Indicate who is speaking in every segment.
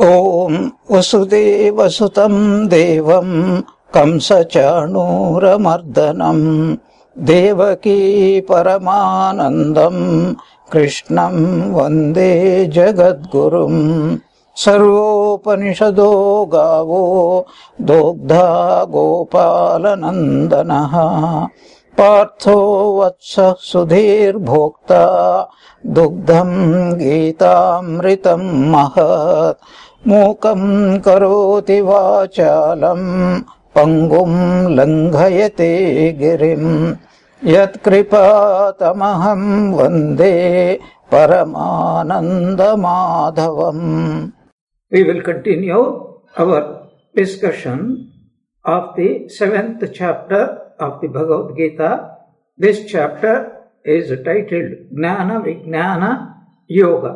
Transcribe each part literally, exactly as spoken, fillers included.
Speaker 1: ओम वसुदेवसुतं देवं कंसचाणूरमर्दनं देवकी परमानन्दं कृष्णं वन्दे जगद्गुरुं। सर्वोपनिषदो गावो दोग्धा गोपालनन्दनः पार्थो वत्सः सुधीर्भोक्ता दुग्धं गीतामृतं महत्। मूकं करोति वाचालं पंगुं लंघयते गिरिं यत्कृपातमहं वन्दे परमानन्दमाधवम्। We will continue our discussion of the seventh chapter of the Bhagavad Gita. This chapter is titled Gnana Vijnana Yoga.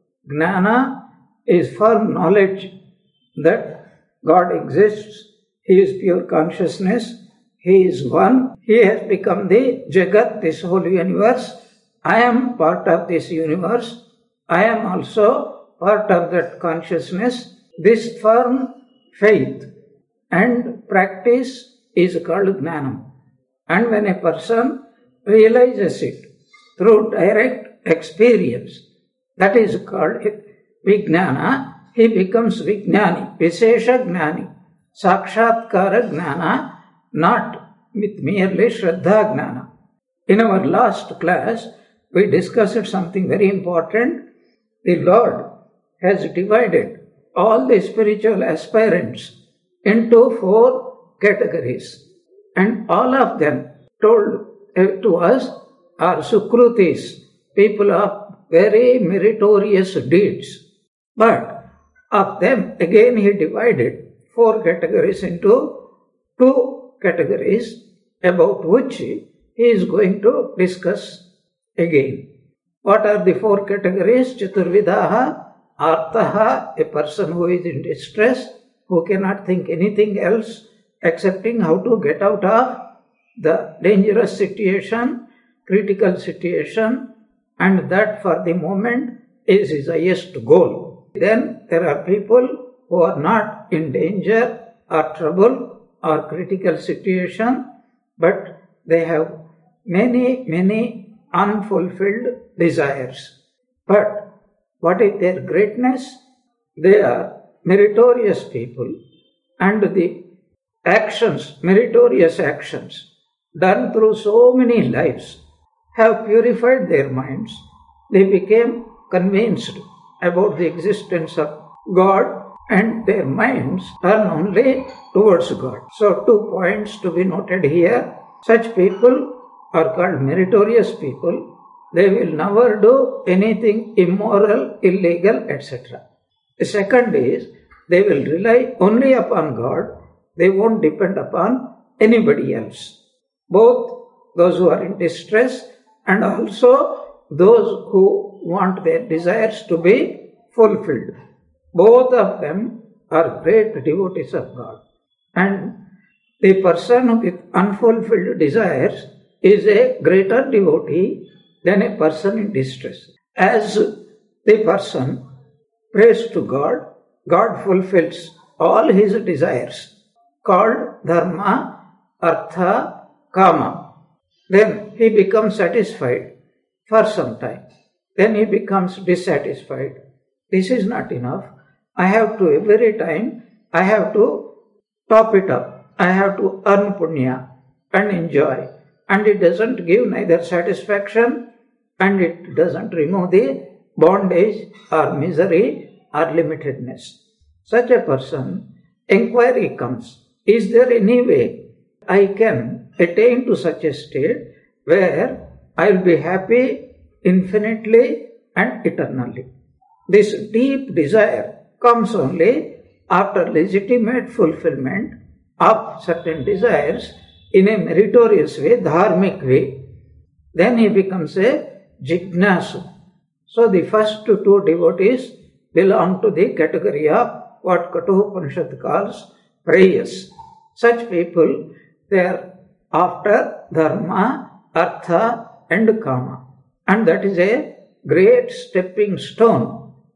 Speaker 1: Gnana is firm knowledge that God exists, He is pure consciousness, He is one, He has become the Jagat, this whole universe. I am part of this universe, I am also part of that consciousness. This firm faith and practice is called Gnanam. And when a person realizes it through direct experience, that is called Vijnana, he becomes Vijnani, Vishesha Gnani, Sakshatkara Gnana, not with merely Shraddha Gnana. In our last class, we discussed something very important. The Lord has divided all the spiritual aspirants into four categories, and all of them told to us are Sukrutis, people of very meritorious deeds. But of them again he divided four categories into two categories, about which he is going to discuss again. What are the four categories? Chaturvidaha, Artaha, a person who is in distress, who cannot think anything else excepting how to get out of the dangerous situation, critical situation, and that for the moment is his highest goal. Then there are people who are not in danger or trouble or critical situation, but they have many, many unfulfilled desires. But what is their greatness? They are meritorious people, and the actions, meritorious actions done through so many lives have purified their minds. They became convinced about the existence of God, and their minds turn only towards God. So two points to be noted here. Such people are called meritorious people. They will never do anything immoral, illegal, et cetera. The second is they will rely only upon God. They won't depend upon anybody else. Both those who are in distress and also those who want their desires to be fulfilled. Both of them are great devotees of God. And the person with unfulfilled desires is a greater devotee than a person in distress. As the person prays to God, God fulfills all his desires, called dharma, artha, kama. Then he becomes satisfied for some time. Then he becomes dissatisfied. This is not enough. I have to, every time, I have to top it up. I have to earn punya and enjoy. And it doesn't give neither satisfaction and it doesn't remove the bondage or misery or limitedness. Such a person, inquiry comes. Is there any way I can attain to such a state where I will be happy infinitely and eternally? This deep desire comes only after legitimate fulfillment of certain desires in a meritorious way, dharmic way. Then he becomes a jignasu. So the first two devotees belong to the category of what Kathopanishad calls prayers. Such people, they are after dharma, artha and kama. And that is a great stepping stone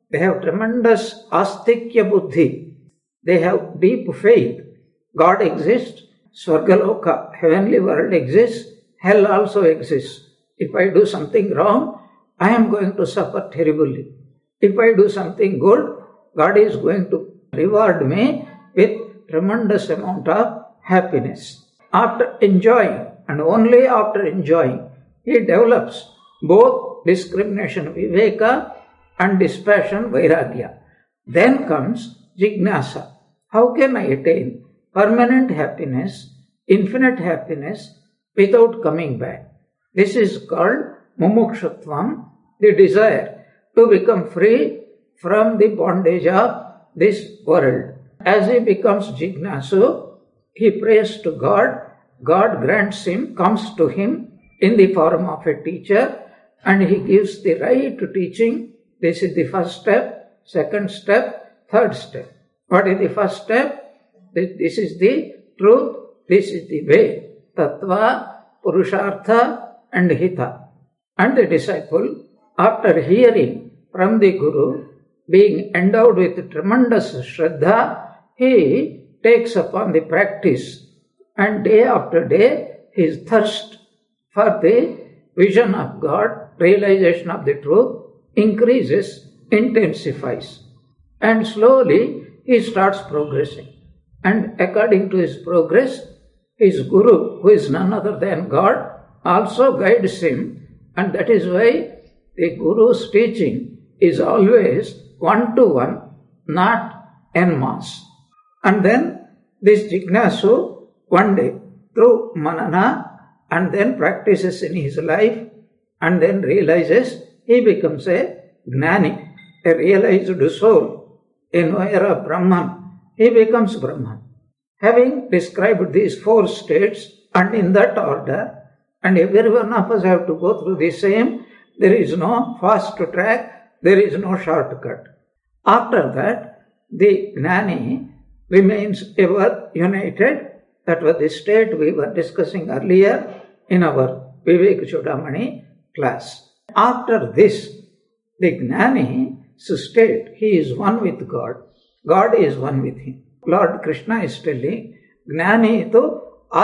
Speaker 1: They have tremendous astikya buddhi. They have deep faith. God exists, Swargaloka, heavenly world exists, hell also exists. If I do something wrong, I am going to suffer terribly. If I do something good, God is going to reward me with tremendous amount of happiness. After enjoying, and only after enjoying, he develops both discrimination viveka and dispassion vairagya. Then comes jignasa. How can I attain permanent happiness, infinite happiness without coming back? This is called mumukshutvam, the desire to become free from the bondage of this world. As he becomes jignasu, he prays to God. God grants him, comes to him in the form of a teacher, and he gives the right teaching. This is the first step, second step, third step. What is the first step? This is the truth, this is the way. Tattva, Purushartha and Hita. And the disciple, after hearing from the Guru, being endowed with tremendous Shraddha, he takes upon the practice, and day after day his thirst for the vision of God, realization of the truth, increases, intensifies. And slowly he starts progressing. And according to his progress, his Guru, who is none other than God, also guides him. And that is why the Guru's teaching is always one-to-one, not en masse. And then this Jignasu, one day, through manana, and then practices in his life, and then realizes, he becomes a Gnani, a realized soul, a knower of Brahman. He becomes Brahman. Having described these four states, and in that order, and every one of us have to go through the same, there is no fast track, there is no shortcut. After that, the Gnani remains ever united. That was the state we were discussing earlier in our Vivek Chudamani class. After this, the Gnani's state, he is one with God. God is one with him. Lord Krishna is telling, Gnani tu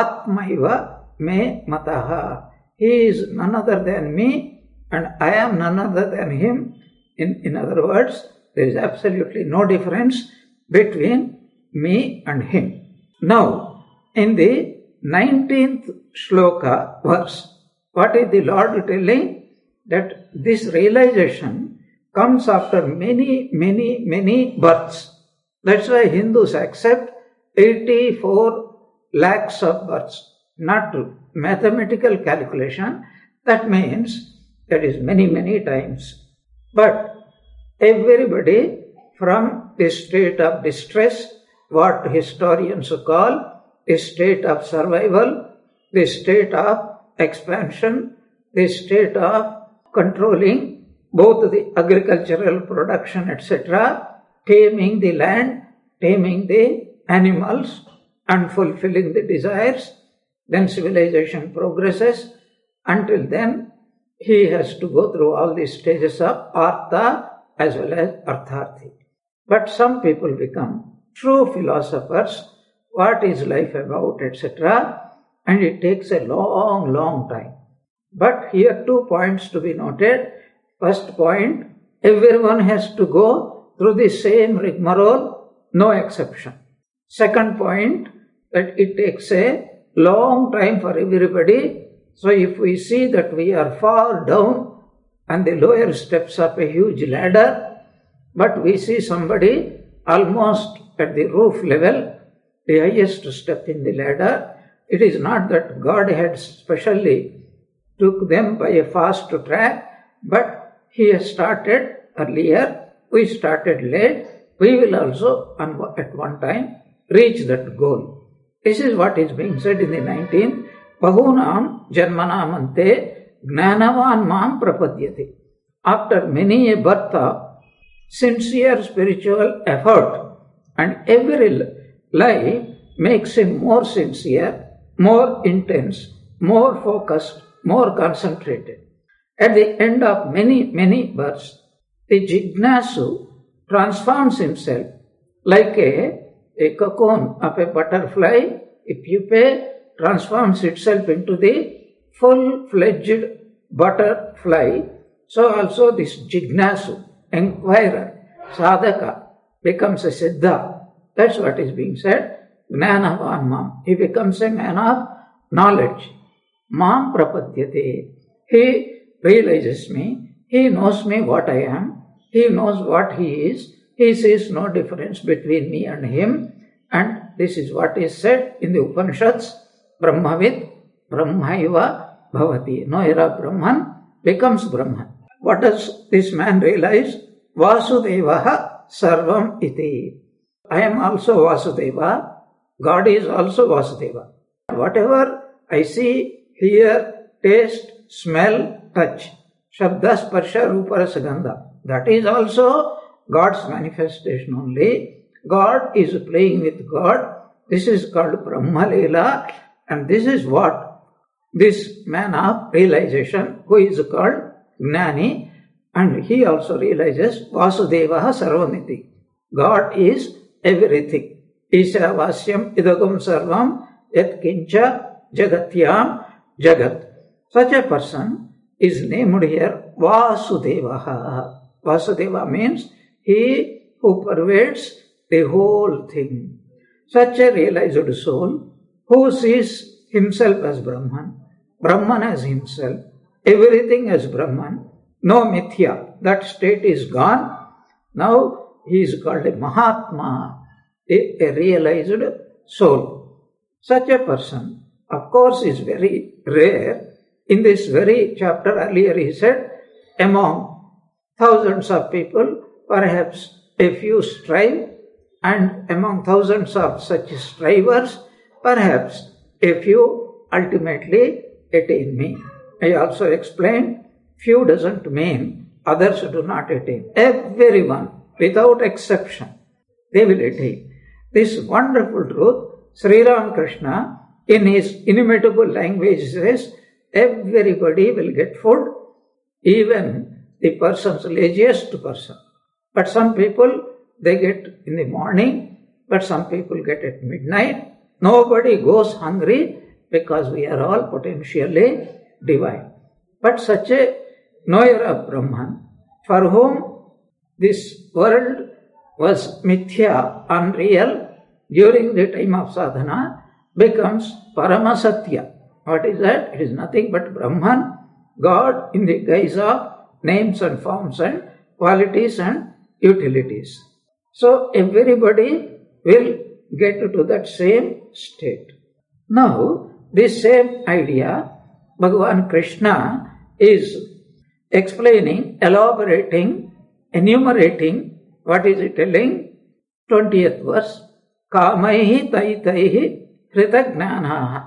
Speaker 1: atmaiva me mataha. He is none other than me, and I am none other than him. In, in other words, there is absolutely no difference between me and him. Now, in the nineteenth shloka verse, what is the Lord telling? That this realization comes after many, many, many births. That's why Hindus accept eighty-four lakhs of births. Not mathematical calculation. That means that is many, many times. But everybody from the state of distress, what historians call the state of survival, the state of expansion, the state of controlling both the agricultural production, et cetera, taming the land, taming the animals, and fulfilling the desires. Then civilization progresses. Until then, he has to go through all these stages of artha as well as artharthi. But some people become true philosophers. What is life about, et cetera. And it takes a long, long time. But here two points to be noted. First point, everyone has to go through the same rigmarole, no exception. Second point, that it takes a long time for everybody. So if we see that we are far down and the lower steps of a huge ladder, but we see somebody almost at the roof level, the highest step in the ladder, it is not that God had specially took them by a fast track, but he has started earlier, we started late, we will also at one time reach that goal. This is what is being said in the nineteenth. Bahunam janmanamante gnanavan mam prapadyate. After many a birth of sincere spiritual effort, and every life makes him more sincere, more intense, more focused, more concentrated. At the end of many, many births, the Jignasu transforms himself like a, a cocoon of a butterfly, if you pay, transforms itself into the full-fledged butterfly. So also this jignasu, inquirer, sadhaka, becomes a siddha. That's what is being said. Jnanavan mam. He becomes a man of knowledge. Mam prapadyate. He realizes me. He knows me what I am. He knows what he is. He sees no difference between me and him. And this is what is said in the Upanishads. Brahmavid Brahmaiva bhavati. Knower of Brahman becomes Brahman. What does this man realize? Vasudevaha sarvam iti. I am also Vasudeva. God is also Vasudeva. Whatever I see, hear, taste, smell, touch, Shabda, Sparsha, Rupa, Rasa, Gandha, that is also God's manifestation only. God is playing with God. This is called Brahma Leela, and this is what this man of realization, who is called Gnani, and he also realizes Vasudevaha Sarvamiti. God is everything. Isha Vasyam Idagam Sarvam Yat Kincha Jagatyam Jagat. Such a person is named here Vasudevaha. Vasudeva means he who pervades the whole thing. Such a realized soul who sees himself as Brahman, Brahman as himself, everything as Brahman, no mithya, that state is gone. Now he is called a Mahatma, a, a realized soul. Such a person, of course, is very rare. In this very chapter earlier he said, among thousands of people, perhaps a few strive, and among thousands of such strivers, perhaps a few ultimately attain me. I also explained, few doesn't mean others do not attain. Everyone, without exception, they will attain. This wonderful truth, Sri Ramakrishna, in his inimitable language says, everybody will get food, even the person's laziest person. But some people, they get in the morning, but some people get at midnight. Nobody goes hungry because we are all potentially divine. But such a knower of Brahman, for whom this world was mithya, unreal, during the time of sadhana, becomes Paramasatya. What is that? It is nothing but Brahman, God in the guise of names and forms and qualities and utilities. So everybody will get to that same state. Now, this same idea, Bhagavan Krishna is explaining, elaborating, enumerating. What is it telling? twentieth verse. Kamaihi taitaihi hritagnaanaha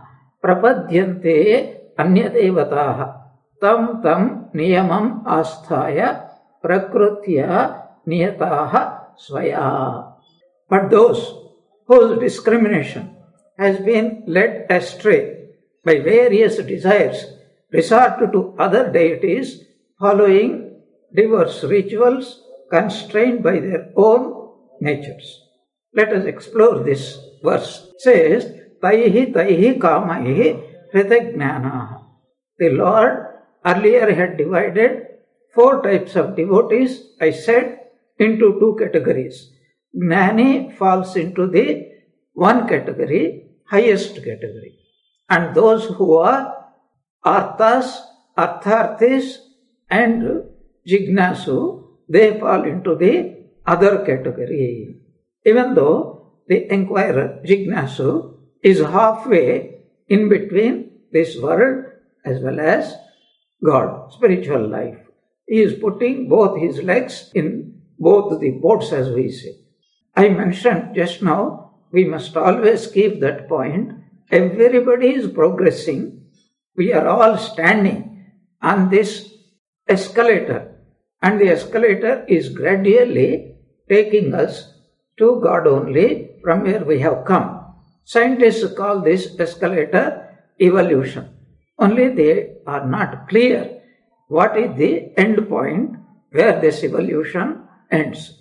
Speaker 1: prapadyante anyadevataha tam tam niyamam asthaya prakrutya niyataha swaya. But those whose discrimination has been led astray by various desires resort to other deities following diverse rituals constrained by their own natures. Let us explore this verse. It says, Taihi taihi kamaihi hritagnaanaha. The Lord earlier had divided four types of devotees, I said, into two categories. Gnani falls into the one category, highest category. And those who are arthas, artharthis and jignasu, they fall into the other category. Even though the inquirer, jignasu, is halfway in between this world as well as God, spiritual life. He is putting both his legs in both the boats, as we say. I mentioned just now, we must always keep that point. Everybody is progressing. We are all standing on this escalator, and the escalator is gradually taking us to God only from where we have come. Scientists call this escalator evolution. Only they are not clear what is the end point where this evolution ends.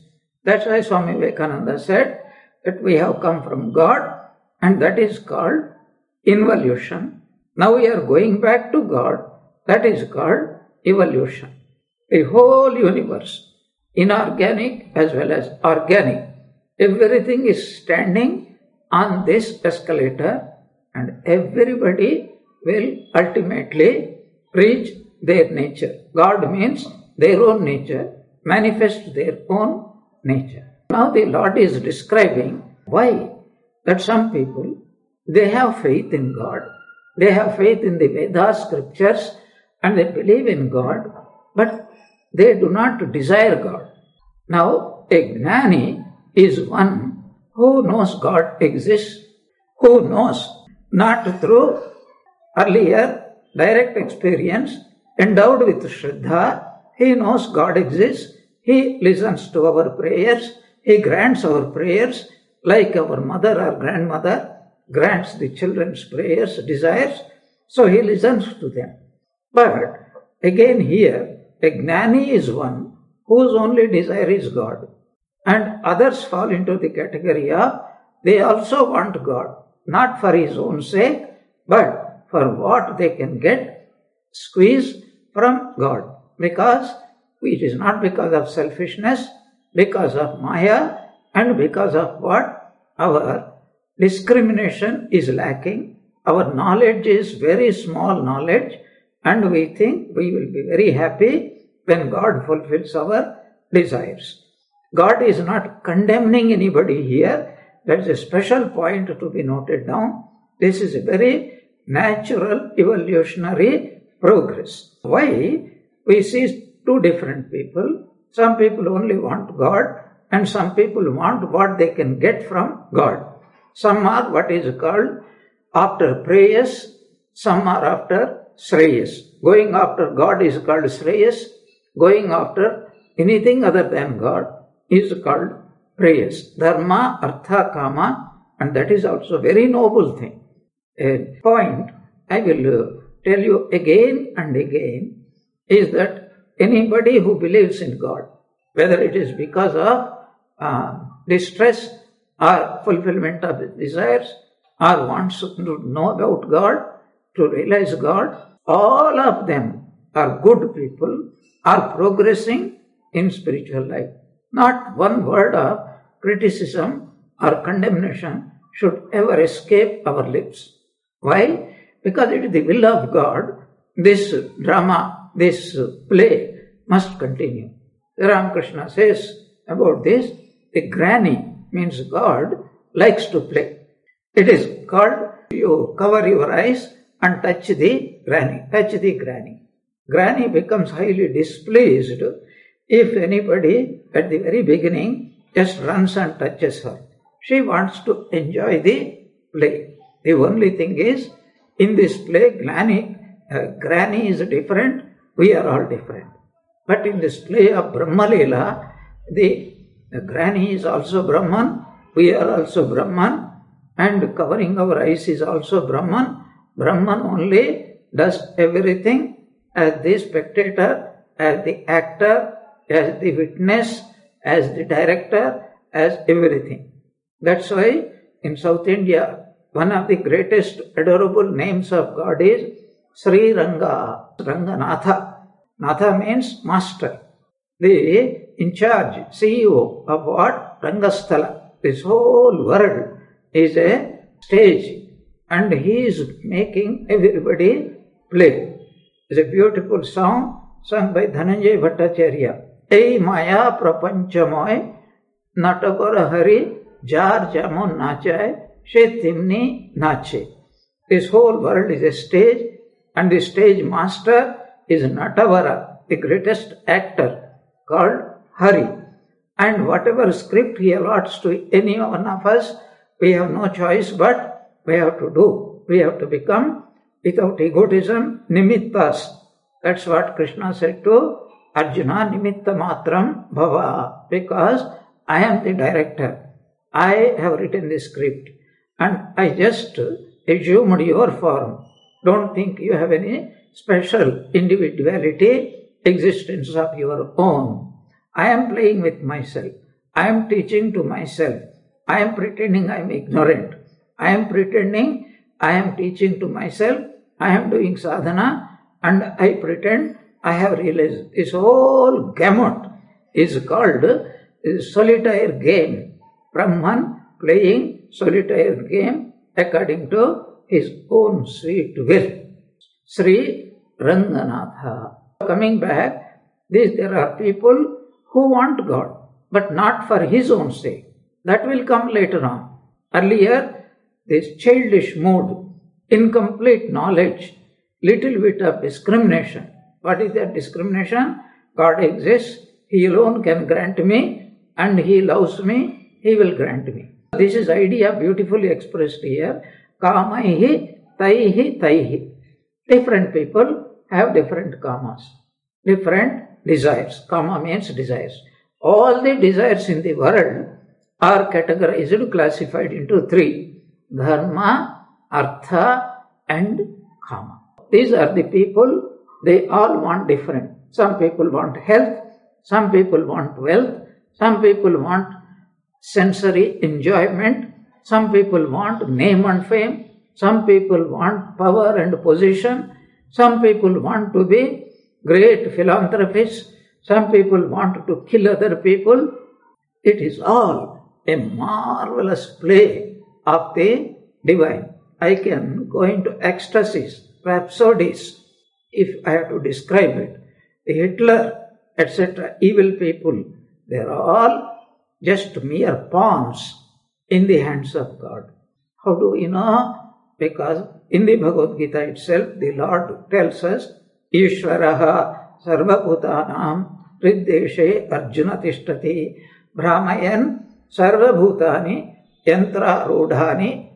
Speaker 1: That's why Swami Vivekananda said that we have come from God, and that is called involution. Now we are going back to God, that is called evolution. The whole universe, inorganic as well as organic, everything is standing on this escalator, and everybody will ultimately reach their nature. God means their own nature, manifest their own nature. Now the Lord is describing why that some people, they have faith in God, they have faith in the Vedas scriptures, and they believe in God, but they do not desire God. Now, a Gnani is one who knows God exists, who knows not through earlier direct experience, endowed with Shraddha, he knows God exists, he listens to our prayers, he grants our prayers, like our mother or grandmother grants the children's prayers, desires, so he listens to them. But again here, a Gnani is one whose only desire is God, and others fall into the category of they also want God, not for his own sake, but for what they can get, squeeze from God, because it is not because of selfishness, because of Maya, and because of what? Our discrimination is lacking, our knowledge is very small knowledge, and we think we will be very happy when God fulfills our desires. God is not condemning anybody here. That is a special point to be noted down. This is a very natural evolutionary progress. Why? We see two different people. Some people only want God, and some people want what they can get from God. Some are what is called after prayers, some are after Shreyas. Going after God is called Shreyas. Going after anything other than God is called prayers. Dharma, Artha, Kama, and that is also a very noble thing. A point I will tell you again and again is that anybody who believes in God, whether it is because of uh, distress or fulfillment of his desires, or wants to know about God, to realize God, all of them are good people, are progressing in spiritual life. Not one word of criticism or condemnation should ever escape our lips. Why? Because it is the will of God, this drama, this play must continue. Ramakrishna says about this, the granny means God likes to play. It is called, you cover your eyes and touch the granny, touch the granny. Granny becomes highly displeased if anybody at the very beginning just runs and touches her. She wants to enjoy the play. The only thing is, in this play, granny, uh, granny is different, we are all different. But in this play of Brahma Leela, the, the granny is also Brahman, we are also Brahman, and covering our eyes is also Brahman. Brahman only does everything as the spectator, as the actor, as the witness, as the director, as everything. That's why in South India, one of the greatest adorable names of God is Sri Ranga, Ranganatha. Natha means master. The in charge, C E O of what? Rangasthala. This whole world is a stage, and he is making everybody play. It's a beautiful song sung by Dhananjay Bhattacharya. Ei Maya Prapanchamoy Natagora Hari Jar Jamon Nachay She Timni Nache. This whole world is a stage, and the stage master is Natavara, the greatest actor, called Hari. And whatever script he allots to any one of us, we have no choice but we have to do. We have to become, without egotism, nimittas. That's what Krishna said to Arjuna, nimitta matram bhava, because I am the director. I have written the script, and I just assumed your form. Don't think you have any special individuality, existence of your own. I am playing with myself. I am teaching to myself. I am pretending I am ignorant. I am pretending I am teaching to myself. I am doing sadhana and I pretend I have realized. This whole gamut is called a solitaire game. Brahman playing solitaire game according to his own sweet will. Sri Ranganatha. Coming back, this, there are people who want God, but not for his own sake. That will come later on. Earlier, this childish mood, incomplete knowledge, little bit of discrimination. What is that discrimination? God exists, he alone can grant me, and he loves me, he will grant me. This is idea beautifully expressed here. Kamaihi, taihi, taihi. Different people have different kamas, different desires. Kama means desires. All the desires in the world are categorized, classified into three: dharma, artha, and kama. These are the people, they all want different. Some people want health, some people want wealth, some people want sensory enjoyment, some people want name and fame, some people want power and position, some people want to be great philanthropists, some people want to kill other people. It is all a marvelous play of the divine. I can go into ecstasies, rhapsodies, if I have to describe it. The Hitler, et cetera, evil people, they are all just mere pawns in the hands of God. How do we know? Because in the Bhagavad Gita itself, the Lord tells us, Ishvaraha sarvabhutanam riddeshe arjuna tishtati brahmayan sarvabhutani yantra rodhani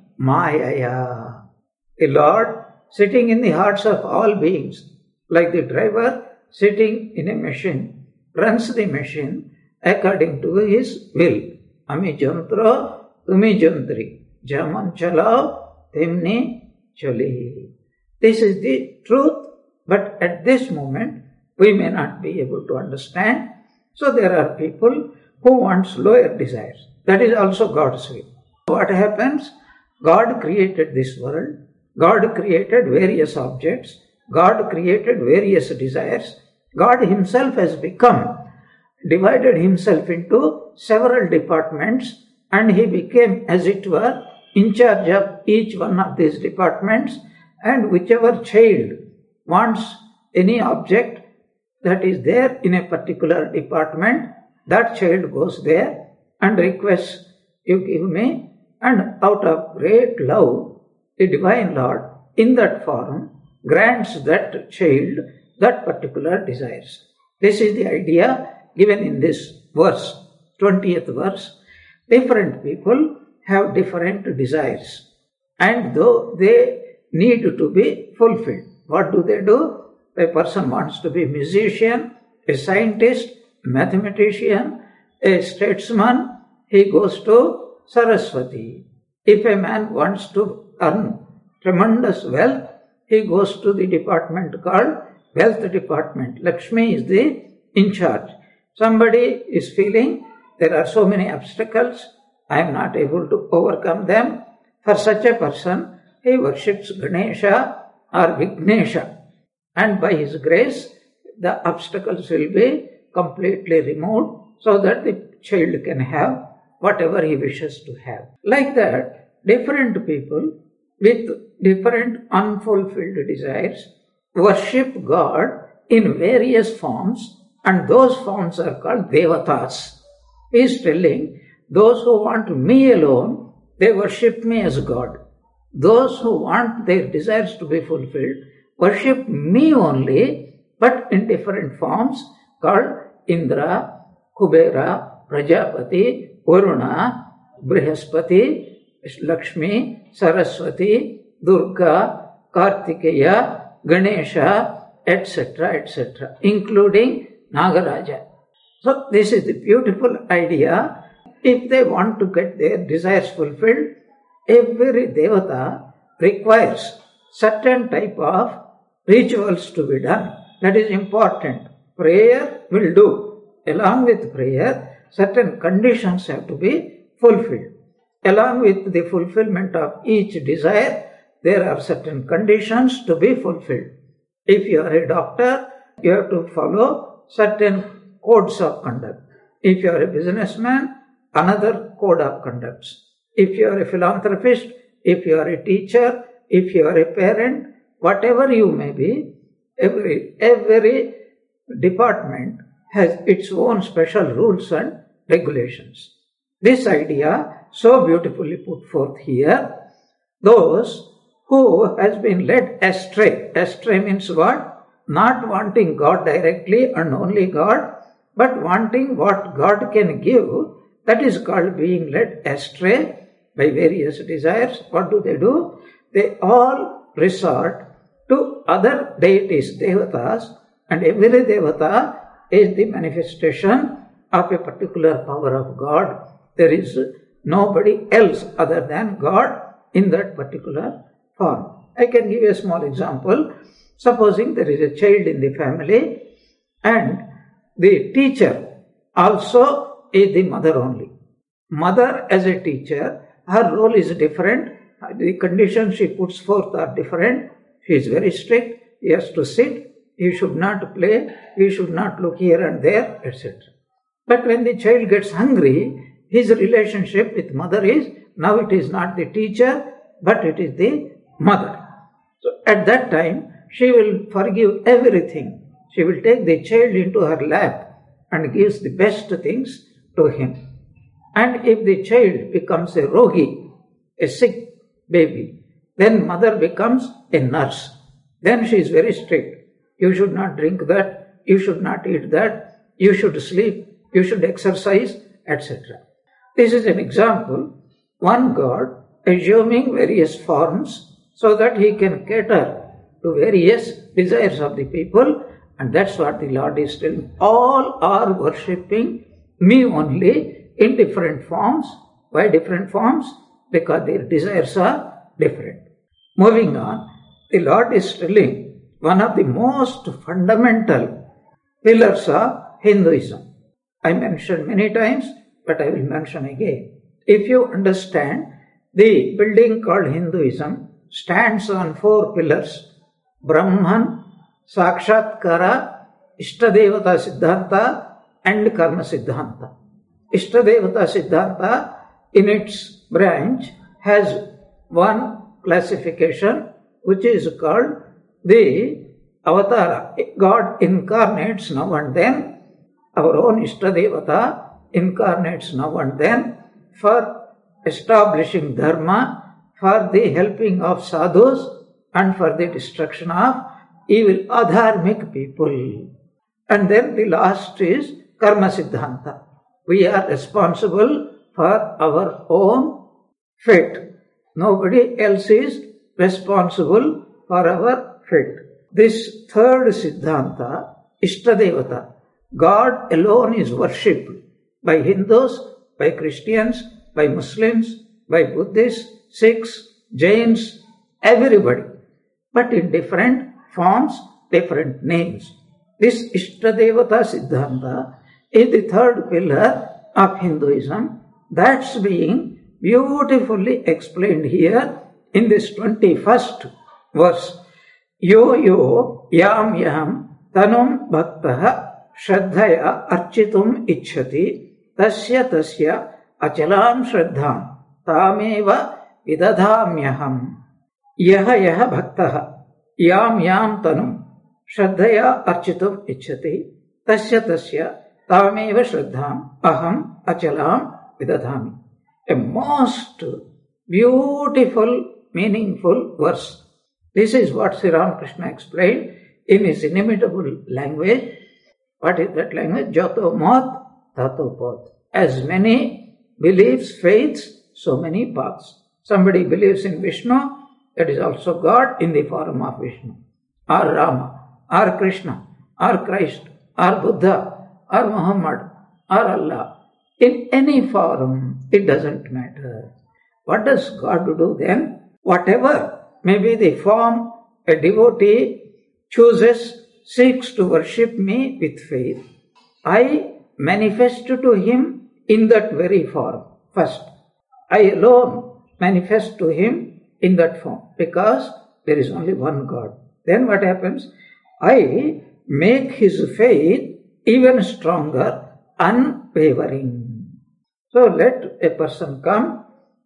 Speaker 1: mayaya. The Lord sitting in the hearts of all beings, like the driver sitting in a machine, runs the machine according to his will. Ami jantra, tumi jantri, jaman chalao, temni chali. This is the truth, but at this moment we may not be able to understand. So there are people who want lower desires. That is also God's will. What happens? God created this world. God created various objects. God created various desires. God himself has become, divided himself into several departments, and he became, as it were, in charge of each one of these departments, and whichever child wants any object that is there in a particular department, that child goes there and requests, you give me, and out of great love, the Divine Lord in that form grants that child that particular desires. This is the idea given in this verse, twentieth verse. Different people have different desires, and though they need to be fulfilled, what do they do? A person wants to be a musician, a scientist, a mathematician, a statesman, he goes to Saraswati. If a man wants to earn tremendous wealth, he goes to the department called Wealth Department. Lakshmi is the in charge. Somebody is feeling there are so many obstacles, I am not able to overcome them. For such a person, he worships Ganesha or Vignesha, and by his grace, the obstacles will be completely removed so that the child can have whatever he wishes to have. Like that, different people with different unfulfilled desires worship God in various forms, and those forms are called devatas. He is telling, those who want me alone, they worship me as God. Those who want their desires to be fulfilled, worship me only, but in different forms, called Indra, Kubera, Prajapati, Varuna, Brihaspati, Lakshmi, Saraswati, Durga, Kartikeya, Ganesha, et cetera, et cetera, including Nagaraja. So this is the beautiful idea. If they want to get their desires fulfilled, every devata requires certain type of rituals to be done. That is important. Prayer will do. Along with prayer, certain conditions have to be fulfilled. Along with the fulfillment of each desire, there are certain conditions to be fulfilled. If you are a doctor, you have to follow certain codes of conduct. If you are a businessman, another code of conduct. If you are a philanthropist, if you are a teacher, if you are a parent, whatever you may be, every, every department has its own special rules and regulations. This idea, so beautifully put forth here, those who has been led astray. Astray means what? Not wanting God directly and only God, but wanting what God can give. That is called being led astray by various desires. What do they do? They all resort to other deities, devatas, and every devata is the manifestation of a particular power of God. There is nobody else other than God in that particular form. I can give you a small example. Supposing there is a child in the family and the teacher also is the mother only. Mother as a teacher, her role is different. The conditions she puts forth are different. She is very strict. He has to sit. He should not play. He should not look here and there, et cetera. But when the child gets hungry, his relationship with mother is, now it is not the teacher, but it is the mother. So at that time, she will forgive everything. She will take the child into her lap and gives the best things to him. And if the child becomes a rogi, a sick baby, then mother becomes a nurse. Then she is very strict. You should not drink that, you should not eat that, you should sleep, you should exercise, et cetera. This is an example. One God assuming various forms so that he can cater to various desires of the people, and that's what the Lord is telling. All are worshipping me only in different forms. Why different forms? Because their desires are different. Moving on, the Lord is telling one of the most fundamental pillars of Hinduism. I mentioned many times, but I will mention again. If you understand, the building called Hinduism stands on four pillars: Brahman, Sakshatkara, Ishtadevata Siddhanta, and Karma Siddhanta. Ishtadevata Siddhanta, in its branch, has one classification which is called the Avatara. God incarnates now and then. Our own Ishtadevata incarnates now and then for establishing dharma, for the helping of sadhus, and for the destruction of evil adharmic people. And then the last is Karma Siddhanta. We are responsible for our own fate. Nobody else is responsible for our fate. This third Siddhanta, Ishtadevata, God alone is worshipped by Hindus, by Christians, by Muslims, by Buddhists, Sikhs, Jains, everybody, but in different forms, different names. This Ishtadevata Siddhanta is the third pillar of Hinduism. That's being beautifully explained here in this twenty-first verse. Yo yo yam yam tanum bhaktaha shraddhaya architum ichhati tasya tasya achalam shraddham tameva vidadhamyaham. Yaha yaha bhaktaha yam yam tanum shraddhaya architum ichhati tasya tasya tameva shraddham aham achalam vidadhami. A most beautiful, meaningful verse. This is what Sri Ramakrishna explained in his inimitable language. What is that language? Jato mat, tato path. As many beliefs, faiths, so many paths. Somebody believes in Vishnu, that is also God in the form of Vishnu, or Rama, or Krishna, or Christ, or Buddha, or Muhammad, or Allah. In any form, it doesn't matter. What does God do then? Whatever may be the form a devotee chooses, seeks to worship me with faith, I manifest to him in that very form first. I alone manifest to him in that form because there is only one God. Then what happens? I make his faith even stronger, unwavering. So let a person come,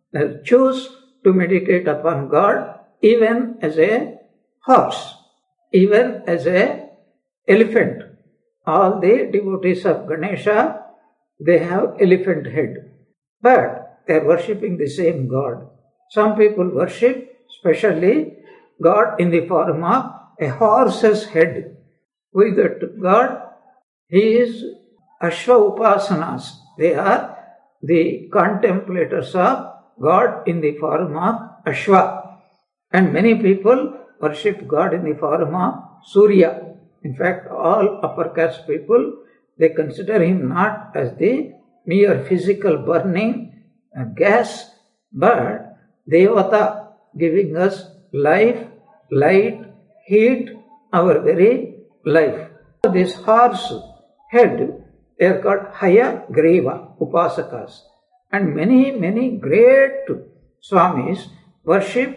Speaker 1: choose to meditate upon God even as a horse, even as a elephant. All the devotees of Ganesha, they have elephant head, but they are worshipping the same God. Some people worship specially God in the form of a horse's head. With that God, he is Ashwa Upasanas. They are the contemplators of God in the form of Ashwa. And many people worship God in the form of Surya. In fact, all upper caste people, they consider him not as the mere physical burning uh, gas, but Devata, giving us life, light, heat, our very life. This horse head, they are called Haya Greva, Upasakas. And many, many great Swamis worship,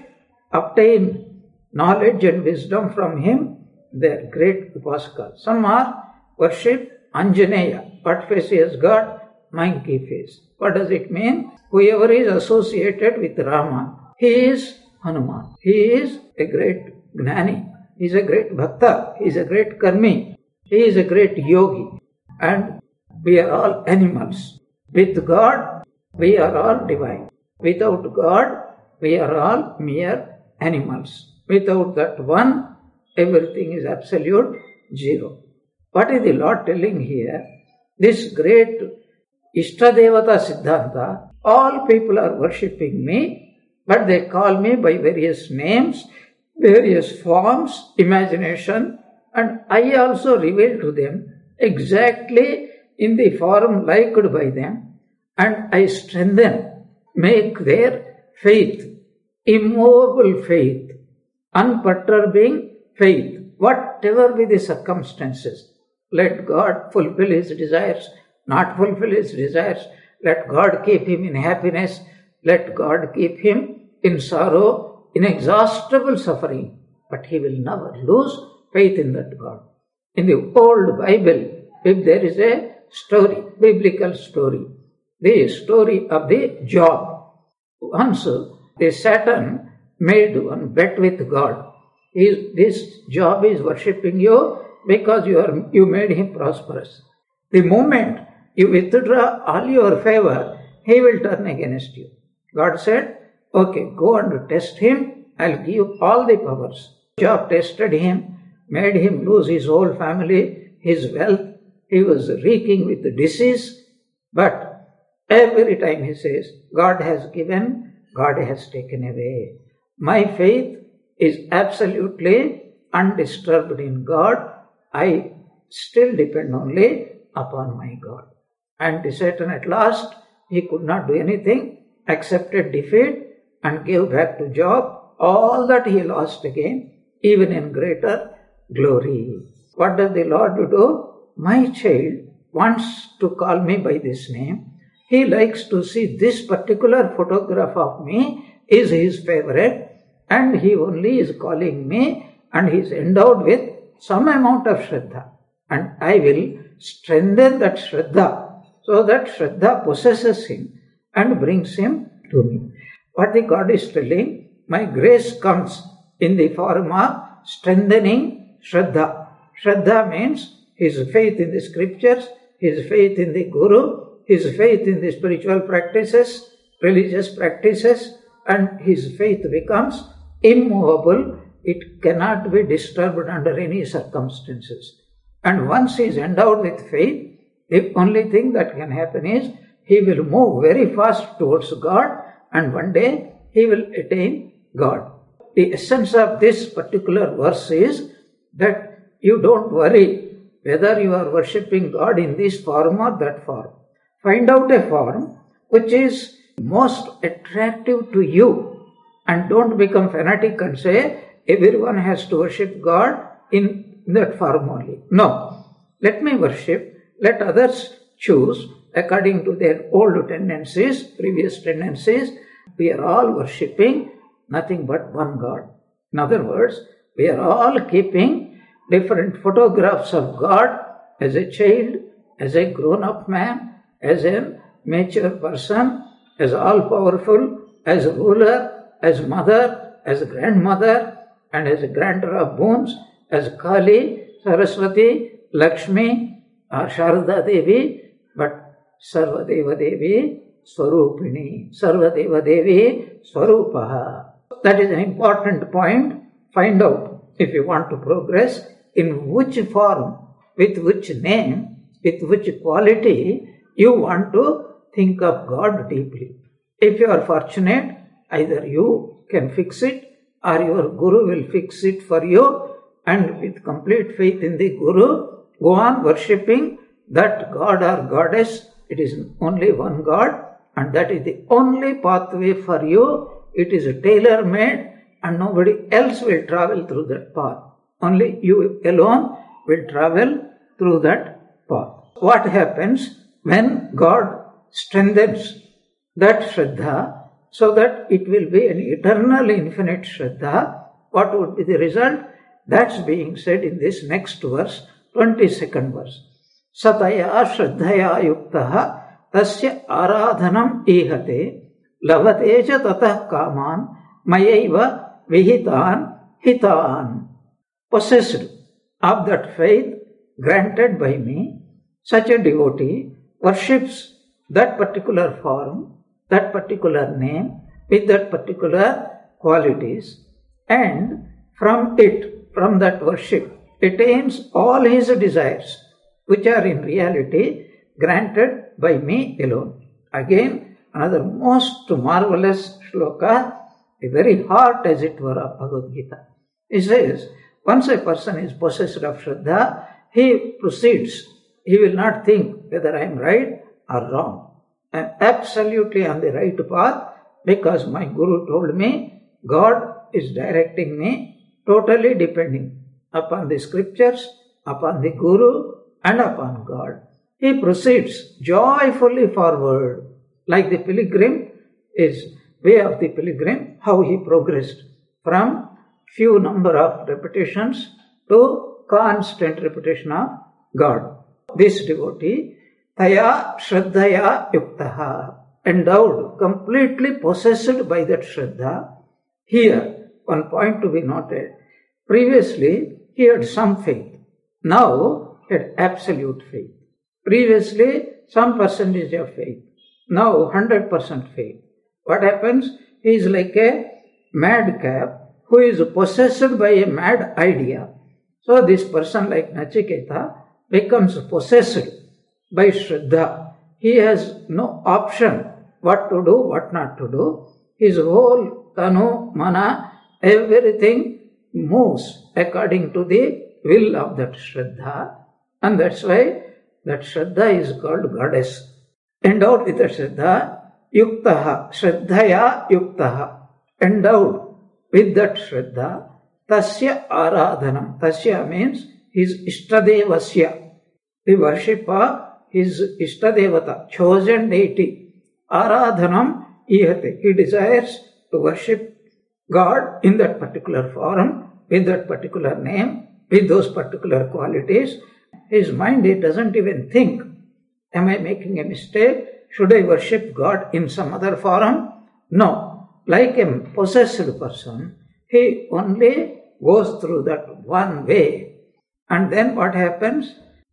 Speaker 1: obtain knowledge and wisdom from him. They are great Upasakas. Some are worship Anjaneya. What face he has got? Monkey face. What does it mean? Whoever is associated with Rama, he is Hanuman. He is a great Gnani. He is a great Bhakta. He is a great Karmi. He is a great Yogi. And we are all animals. With God, we are all divine. Without God, we are all mere animals. Without that one, everything is absolute zero. What is the Lord telling here? This great Ishtadevata Siddhanta, all people are worshipping me, but they call me by various names, various forms, imagination, and I also reveal to them exactly in the form liked by them, and I strengthen, make their faith, immovable faith, unperturbing faith, whatever be the circumstances. Let God fulfill his desires, not fulfill his desires. Let God keep him in happiness. Let God keep him in sorrow, inexhaustible suffering. But he will never lose faith in that God. In the old Bible, if there is a story, biblical story, the story of the Job. Once the Satan made one bet with God. He, this Job is worshipping you because you are you made him prosperous. The moment you withdraw all your favor, he will turn against you. God said, okay, go and test him. I'll give you all the powers. Job tested him, made him lose his whole family, his wealth. He was reeking with the disease. But every time he says, God has given, God has taken away. My faith is absolutely undisturbed in God. I still depend only upon my God. And the Satan at last, he could not do anything, accepted defeat and gave back to Job all that he lost again, even in greater glory. What does the Lord do? My child wants to call me by this name. He likes to see this particular photograph of me is his favorite, and he only is calling me, and he is endowed with some amount of Shraddha. And I will strengthen that Shraddha so that Shraddha possesses him and brings him to me. What the God is telling, my grace comes in the form of strengthening Shraddha. Shraddha means his faith in the scriptures, his faith in the Guru, his faith in the spiritual practices, religious practices, and his faith becomes immovable. It cannot be disturbed under any circumstances. And once he is endowed with faith, the only thing that can happen is he will move very fast towards God, and one day he will attain God. The essence of this particular verse is that you don't worry whether you are worshipping God in this form or that form. Find out a form which is most attractive to you, and don't become fanatic and say everyone has to worship God in that form only. No. Let me worship, let others choose according to their old tendencies, previous tendencies, we are all worshipping nothing but one God. In other words, we are all keeping different photographs of God as a child, as a grown-up man, as a mature person, as all-powerful, as a ruler, as mother, as a grandmother, and as a grantor of boons, as Kali, Saraswati, Lakshmi, or Sharada Devi, but Sarvadeva Devi Swarupini, Sarvadeva Devi Swarupaha. That is an important point. Find out, if you want to progress, in which form, with which name, with which quality you want to think of God deeply. If you are fortunate, either you can fix it or your Guru will fix it for you, and with complete faith in the Guru, go on worshipping that God or Goddess. It is only one God, and that is the only pathway for you. It is tailor-made, and nobody else will travel through that path. Only you alone will travel through that path. What happens when God strengthens that Shraddha so that it will be an eternal infinite Shraddha? What would be the result? That's being said in this next verse, twenty-second verse. Sataya Shraddhaya Yuktaha Tasya Aradhanam Ihate Lavateja Tatah Kaman Mayaiva Vihitan Hitan. Possessed of that faith granted by me, such a devotee worships that particular form, that particular name, with that particular qualities, and from it, from that worship, attains all his desires, which are in reality granted by me alone. Again, another most marvelous shloka, the very heart, as it were, of Bhagavad Gita. He says, once a person is possessed of Shraddha, he proceeds. He will not think whether I am right or wrong. I am absolutely on the right path because my Guru told me, God is directing me, totally depending upon the scriptures, upon the Guru, and upon God. He proceeds joyfully forward, like the pilgrim is way of the pilgrim, how he progressed from few number of repetitions to constant repetition of God. This devotee, Taya Shraddhaya Yuktaha, endowed, completely possessed by that Shraddha. Here, one point to be noted. Previously, he had some faith. Now, he had absolute faith. Previously, some percentage of faith. Now, one hundred percent faith. What happens? He is like a madcap who is possessed by a mad idea. So, this person like Nachiketa becomes possessed by Shraddha. He has no option what to do, what not to do. His whole tanu, mana, everything moves according to the will of that Shraddha. And that's why that Shraddha is called Goddess. Endowed with that Shraddha, Yuktaha, Shraddhaya Yuktaha, endowed with that Shraddha, Tasya Aradhanam. Tasya means his Ishtadevasya, the worship of his Ishtadevata, chosen deity. Aradhanam ihate. He desires to worship God in that particular form, with that particular name, with those particular qualities. His mind, he doesn't even think, am I making a mistake? Should I worship God in some other form? No. Like a possessed person, he only goes through that one way. And then what happens?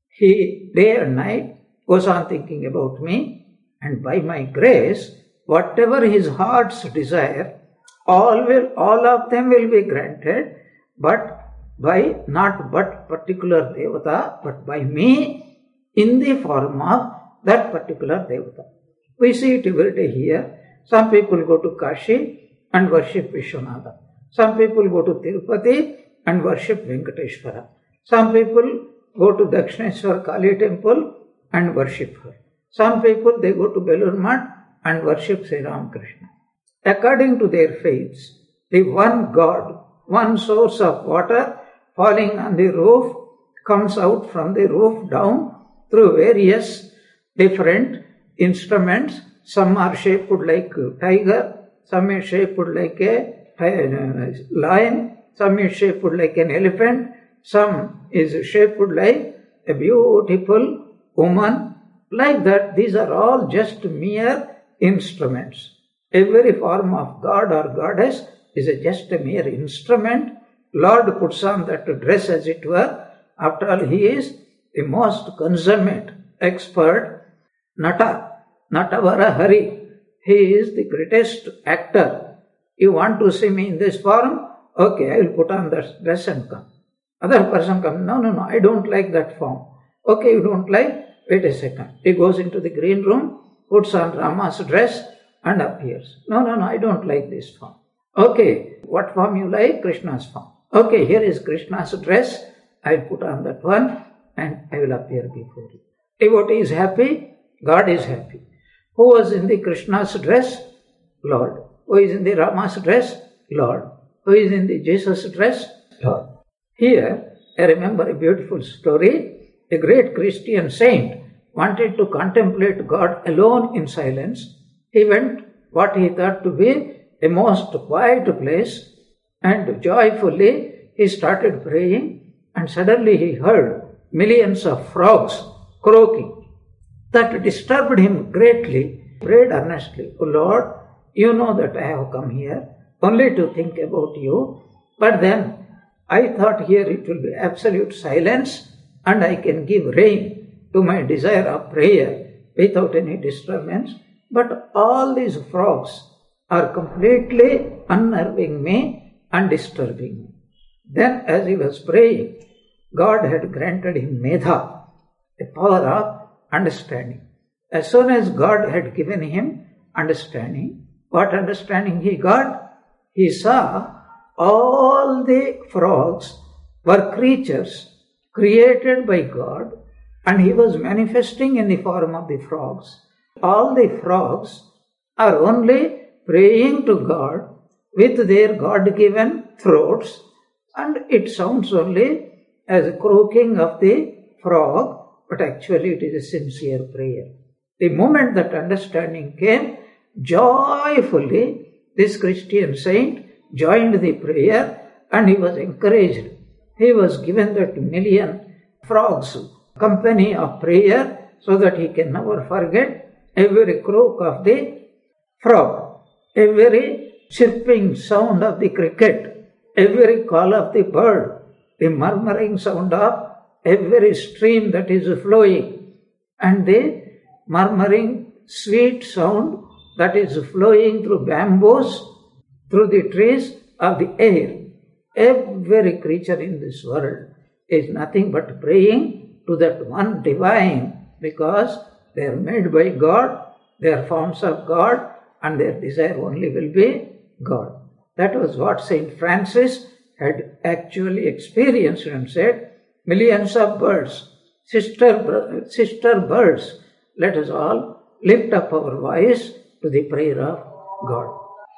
Speaker 1: He, day and night, goes on thinking about me, and by my grace, whatever his heart's desire, all will, all of them will be granted, but by not but particular devata, but by me in the form of that particular devata. We see it every day here. Some people go to Kashi and worship Vishwanatha. Some people go to Tirupati and worship Venkateshwara. Some people go to Dakshineshwar Kali temple and worship her. Some people, they go to Belur Math and worship Sri Ramakrishna. According to their faiths, the one God, one source of water falling on the roof comes out from the roof down through various different instruments. Some are shaped like a tiger, some is shaped like a lion, some is shaped like an elephant, some is shaped like a beautiful woman. Like that, these are all just mere instruments. Every form of God or goddess is a just a mere instrument. Lord puts on that dress, as it were. After all, he is the most consummate expert. Nata, Natavara Hari. He is the greatest actor. You want to see me in this form? Okay, I will put on that dress and come. Other person comes, no, no, no, I don't like that form. Okay, you don't like? Wait a second. He goes into the green room, puts on Rama's dress and appears. No, no, no, I don't like this form. Okay, what form you like? Krishna's form. Okay, here is Krishna's dress. I will put on that one and I will appear before you. Devotee is happy, God is happy. Who was in the Krishna's dress? Lord. Who is in the Rama's dress? Lord. Who is in the Jesus dress? Lord. Here, I remember a beautiful story. A great Christian saint wanted to contemplate God alone in silence. He went what he thought to be a most quiet place, and joyfully he started praying, and suddenly he heard millions of frogs croaking. That disturbed him greatly. He prayed earnestly, "O Lord, you know that I have come here only to think about you, but then I thought here it will be absolute silence and I can give rein to my desire of prayer without any disturbance. But all these frogs are completely unnerving me and disturbing me." Then as he was praying, God had granted him medha, a power of understanding. As soon as God had given him understanding, what understanding he got? He saw all the frogs were creatures created by God, and he was manifesting in the form of the frogs. All the frogs are only praying to God with their God-given throats, and it sounds only as a croaking of the frog, but actually it is a sincere prayer. The moment that understanding came, joyfully this Christian saint joined the prayer and he was encouraged. He was given that million frogs company of prayer so that he can never forget every croak of the frog, every chirping sound of the cricket, every call of the bird, the murmuring sound of every stream that is flowing, and the murmuring sweet sound that is flowing through bamboos, through the trees of the air. Every creature in this world is nothing but praying to that one divine, because they are made by God, they are forms of God, and their desire only will be God. That was what Saint Francis had actually experienced and said, "Millions of birds, sister, sister birds, let us all lift up our voice to the prayer of God."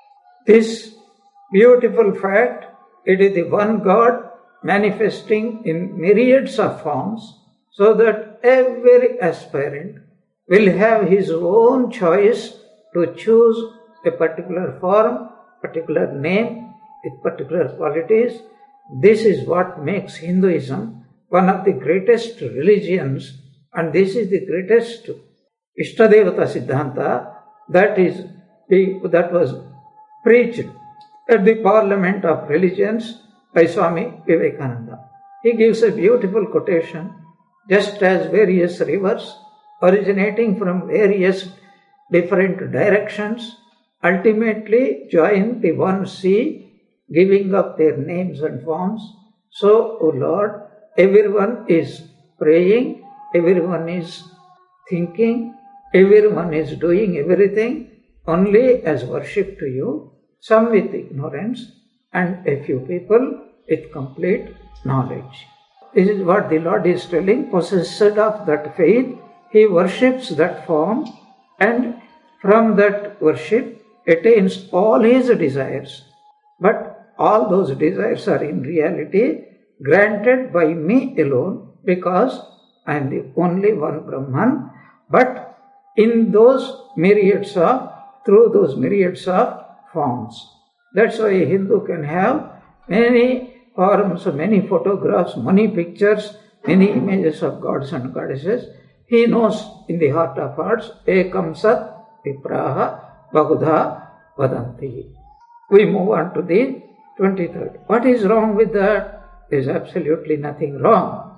Speaker 1: This beautiful fact, it is the one God manifesting in myriads of forms, so that every aspirant will have his own choice to choose a particular form, particular name, with particular qualities. This is what makes Hinduism one of the greatest religions, and this is the greatest Ishtadevata Siddhanta that is that was preached at the Parliament of Religions by Swami Vivekananda. He gives a beautiful quotation: just as various rivers originating from various different directions ultimately join the one sea, giving up their names and forms, so, O Lord, everyone is praying, everyone is thinking, everyone is doing everything only as worship to you, some with ignorance and a few people with complete knowledge. This is what the Lord is telling. Possessed of that faith, he worships that form, and from that worship attains all his desires. But all those desires are in reality granted by me alone, because I am the only one Brahman. But in those myriads of, through those myriads of forms. That's why a Hindu can have many forms, many photographs, many pictures, many images of gods and goddesses. He knows in the heart of hearts, ekam sat vipraha bahudha vadanti. We move on to the twenty-third. What is wrong with that? There is absolutely nothing wrong.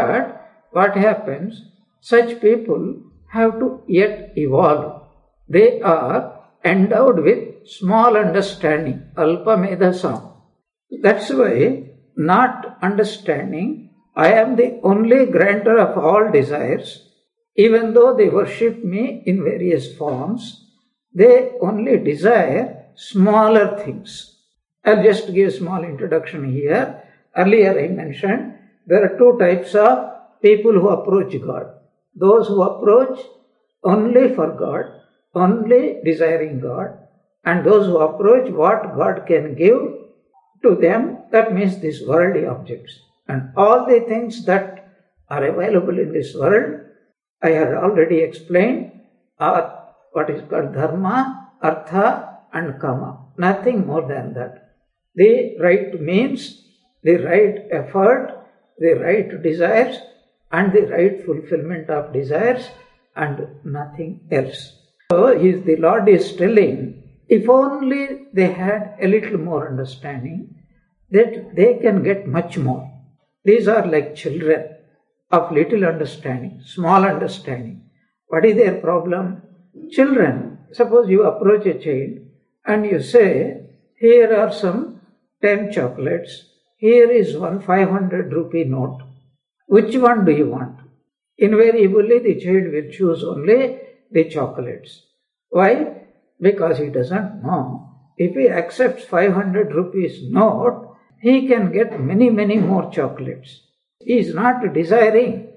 Speaker 1: But what happens? Such people have to yet evolve. They are endowed with small understanding, alpa medhasam. That's why, not understanding, I am the only granter of all desires. Even though they worship me in various forms, they only desire smaller things. I'll just give a small introduction here. Earlier I mentioned there are two types of people who approach God. Those who approach only for God, only desiring God, and those who approach what God can give to them, that means these worldly objects. And all the things that are available in this world, I had already explained, are what is called dharma, artha and kama. Nothing more than that. The right means, the right effort, the right desires, and the right fulfillment of desires, and nothing else. So he, the Lord is telling, if only they had a little more understanding, that they can get much more. These are like children of little understanding, small understanding. What is their problem? Children, suppose you approach a child and you say, here are some ten chocolates, here is one five hundred rupee note. Which one do you want? Invariably the child will choose only the chocolates. Why? Because he doesn't know. If he accepts five hundred rupees note, he can get many, many more chocolates. He is not desiring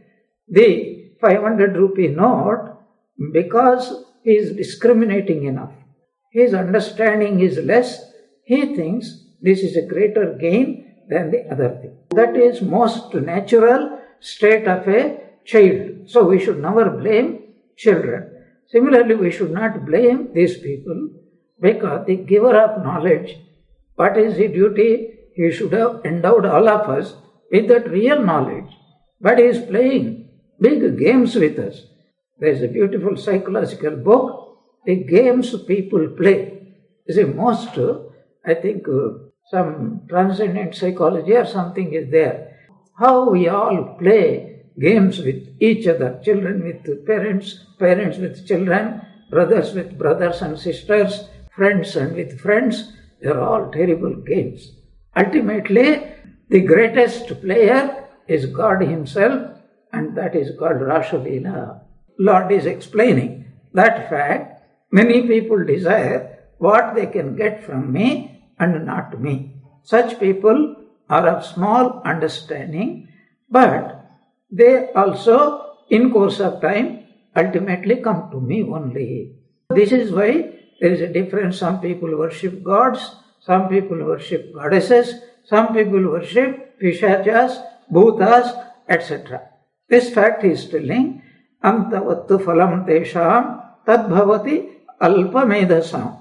Speaker 1: the five hundred rupee note because he is discriminating enough. His understanding is less. He thinks this is a greater gain than the other thing. That is most natural state of a child. So we should never blame children. Similarly, we should not blame these people because the giver of knowledge, what is the duty? He should have endowed all of us with that real knowledge. But he is playing big games with us. There is a beautiful psychological book, The Games People Play. Is a most, I think, uh, some transcendent psychology or something is there. How we all play games with each other, children with parents, parents with children, brothers with brothers and sisters, friends and with friends. They are all terrible games. Ultimately, the greatest player is God himself, and that is called Rasalila. Lord is explaining that fact. Many people desire what they can get from me and not me. Such people are of small understanding, but they also, in course of time, ultimately come to me only. This is why there is a difference. Some people worship gods, some people worship goddesses, some people worship pishachas, bhutas, et cetera. This fact he is telling, antavattu phalam tesham tadbhavati alpa medhasam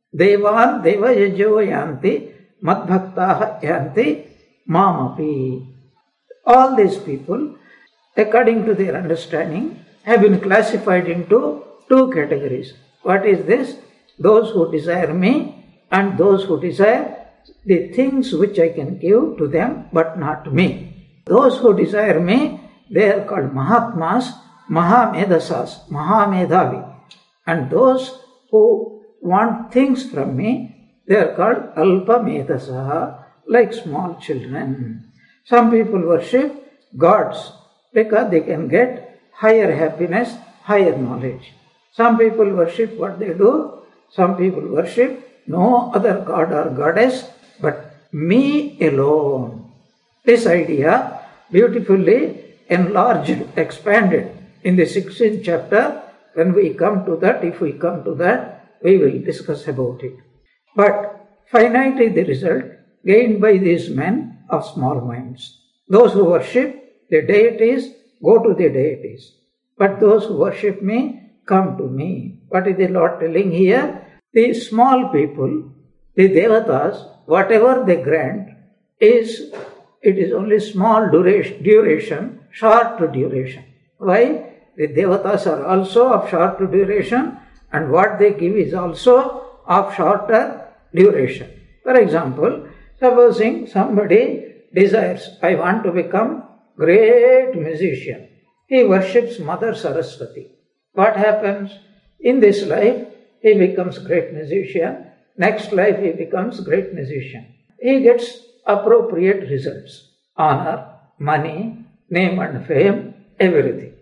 Speaker 1: devan deva yajyo yanti madbhaktaha yanti mamapi. All these people, according to their understanding, have been classified into two categories. What is this? Those who desire me and those who desire the things which I can give to them but not me. Those who desire me, they are called Mahatmas, Mahamedhasas, Mahamedhavi. And those who want things from me, they are called Alpa Medhasaha, like small children. Some people worship gods because they can get higher happiness, higher knowledge. Some people worship what they do. Some people worship no other god or goddess but me alone. This idea beautifully enlarged, expanded in the sixteenth chapter. When we come to that, if we come to that, we will discuss about it. But finite is the result gained by these men of small minds. Those who worship the deities go to the deities. But those who worship me come to me. What is the Lord telling here? The small people, the devatas, whatever they grant, is it is only small duration, duration, short duration. Why? The devatas are also of short duration, and what they give is also of shorter duration. For example, supposing somebody desires, I want to become great musician. He worships Mother Saraswati. What happens? In this life, he becomes great musician. Next life, he becomes great musician. He gets appropriate results. Honor, money, name and fame, everything.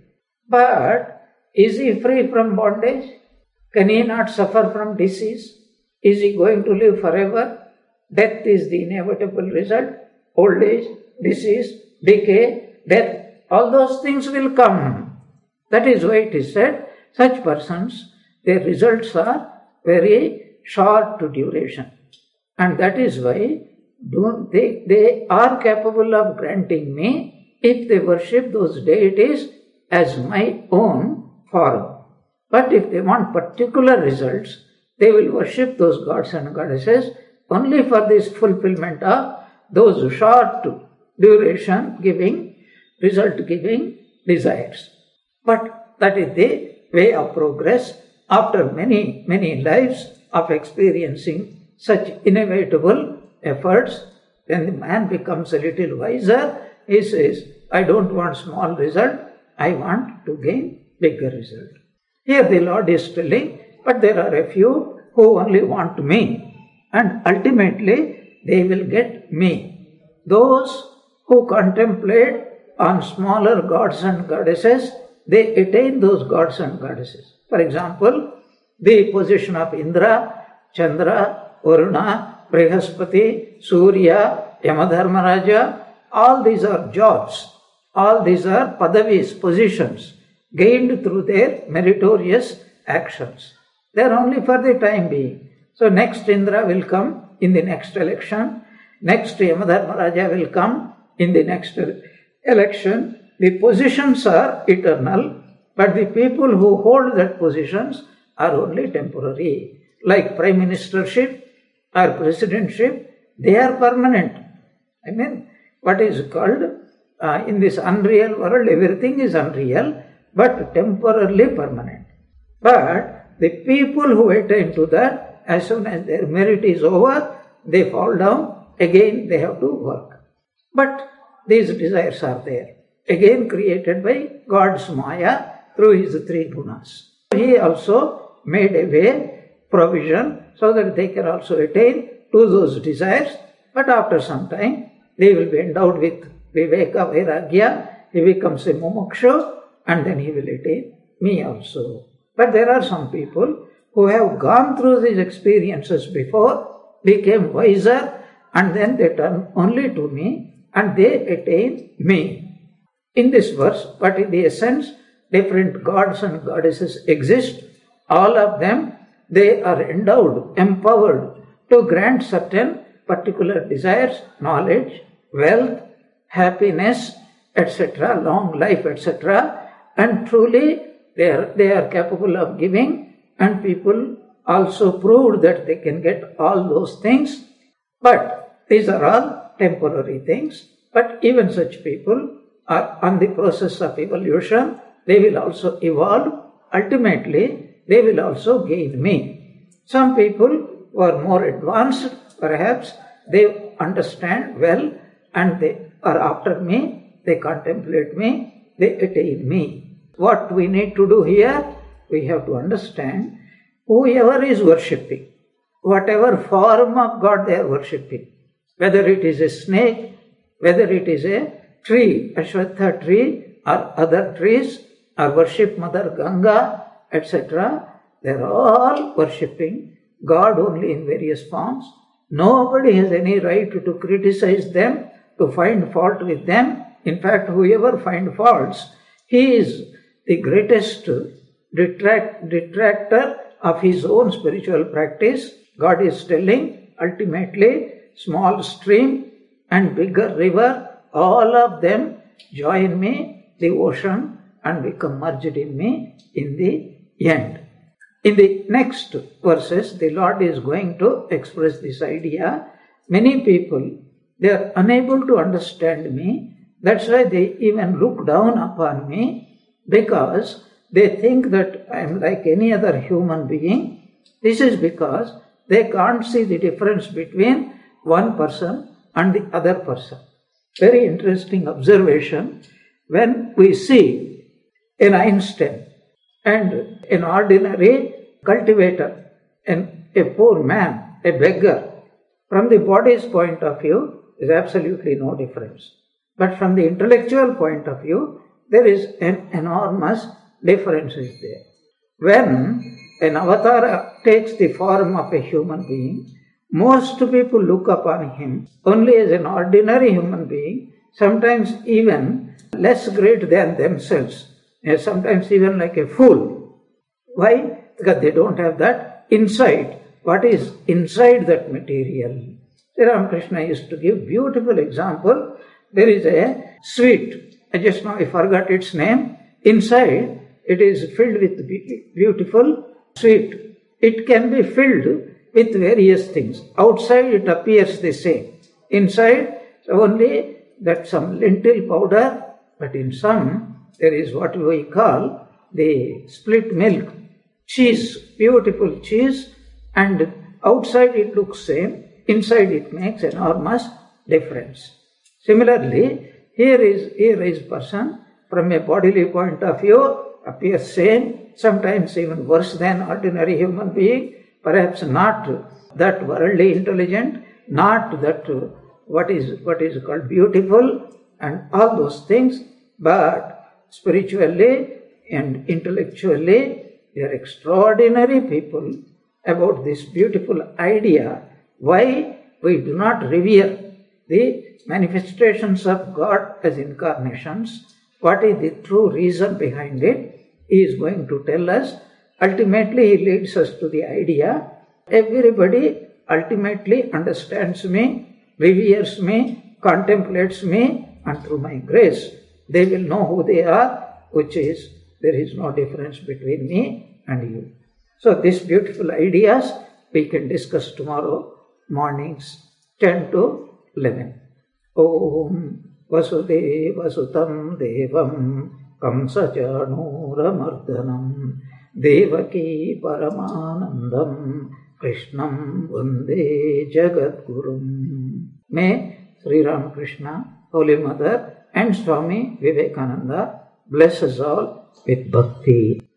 Speaker 1: But is he free from bondage? Can he not suffer from disease? Is he going to live forever? Death is the inevitable result. Old age, disease, decay, death, all those things will come. That is why it is said, such persons, their results are very short duration. And that is why don't they, they are capable of granting me if they worship those deities as my own form. But if they want particular results, they will worship those gods and goddesses only for this fulfillment of those short duration giving, result giving desires. But that is the way of progress. After many, many lives of experiencing such inevitable efforts, then the man becomes a little wiser. He says, I don't want small result, I want to gain bigger result. Here the Lord is telling, but there are a few who only want me, and ultimately they will get me. Those who contemplate on smaller gods and goddesses, they attain those gods and goddesses. For example, the position of Indra, Chandra, Varuna, Brihaspati, Surya, Yamadharmaraja, all these are jobs. All these are padavis, positions, gained through their meritorious actions. They are only for the time being. So next Indra will come in the next election. Next Yamadharmaraja will come in the next election. The positions are eternal, but the people who hold that positions are only temporary. Like prime ministership or presidentship, they are permanent. I mean, what is called uh, in this unreal world, everything is unreal, but temporarily permanent. But the people who attain to that, as soon as their merit is over, they fall down, again they have to work. But these desires are there, again created by God's Maya through his three gunas. He also made a way, provision, so that they can also attain to those desires, but after some time they will be endowed with Viveka Vairagya, he becomes a mumukshu, and then he will attain me also. But there are some people who have gone through these experiences before, became wiser, and then they turn only to me, and they attain me. In this verse, what is the essence? Different gods and goddesses exist. All of them, they are endowed, empowered to grant certain particular desires, knowledge, wealth, happiness, et cetera, long life, et cetera. And truly, they are, they are capable of giving, and people also proved that they can get all those things. But these are all temporary things. But even such people are on the process of evolution. They will also evolve. Ultimately, they will also gain me. Some people who are more advanced, perhaps, they understand well, and they are after me, they contemplate me, they attain me. What we need to do here, we have to understand, whoever is worshipping, whatever form of God they are worshipping, whether it is a snake, whether it is a tree, Ashwatha tree, or other trees, or worship Mother Ganga, et cetera, they are all worshipping God only in various forms. Nobody has any right to criticize them, to find fault with them. In fact, whoever finds faults, he is the greatest detract, detractor of his own spiritual practice. God is telling, ultimately, small stream and bigger river, all of them join me, the ocean, and become merged in me in the end. In the next verses, the Lord is going to express this idea. Many people, they are unable to understand me. That's why they even look down upon me, because they think that I am like any other human being. This is because they can't see the difference between one person and the other person. Very interesting observation. When we see an Einstein and an ordinary cultivator and a poor man, a beggar, from the body's point of view, there is absolutely no difference. But from the intellectual point of view, there is an enormous difference is there. When an avatar takes the form of a human being, most people look upon him only as an ordinary human being, sometimes even less great than themselves, sometimes even like a fool. Why? Because they don't have that insight. What is inside that material? Sri Ramakrishna used to give beautiful example. There is a sweet, I just now I forgot its name. Inside it is filled with beautiful sweet. It can be filled with various things. Outside it appears the same. Inside only that some lentil powder, but in some there is what we call the split milk, cheese, beautiful cheese, and outside it looks same, inside it makes enormous difference. Similarly, here is here is person from a bodily point of view appears same, sometimes even worse than ordinary human being, perhaps not that worldly intelligent, not that what is what is called beautiful and all those things, but spiritually and intellectually they are extraordinary people. About this beautiful idea, why we do not revere the manifestations of God as incarnations, what is the true reason behind it, he is going to tell us. Ultimately, he leads us to the idea, everybody ultimately understands me, reveres me, contemplates me, and through my grace, they will know who they are, which is, there is no difference between me and you. So these beautiful ideas we can discuss tomorrow mornings ten to eleven. Om Vasudeva Sutam Devam Kamsachanooramardhanam Devaki Paramanandam Krishnam Vande Jagadgurum. May Sri Ramakrishna, Holy Mother and Swami Vivekananda bless us all with bhakti.